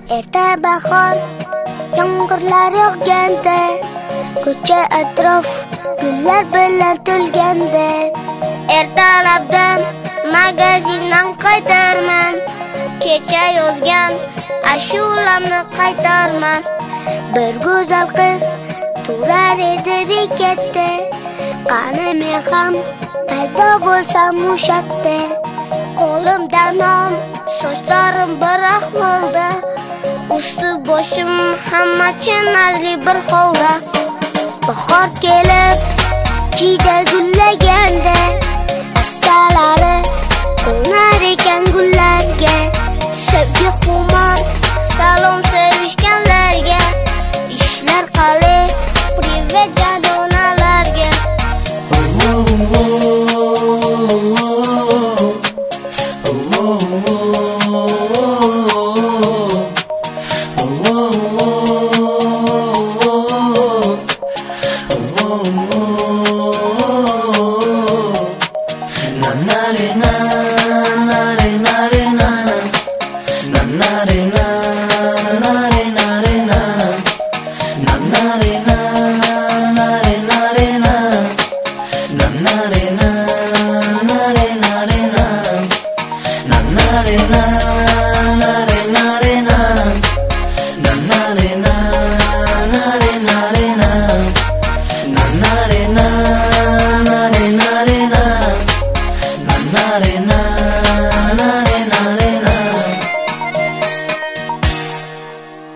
Erta bahor yomg'irlar yog'ganda, ko'cha atrof gullar bilan to'lganda, ertalabdan magazindan qaytarman, kecha yozgan ashulamni qaytarman. Bir go'zal qiz turar edi bekatda, qani men ham paydo bo'lsam o'shatda. Qo'limda non, sochlarim bir ahvolda, usti boshim hamma chinarli bir holda. Bahor kelib chiyda gullaganda, astalari qo'nar ekan gullarga, sevgi xumor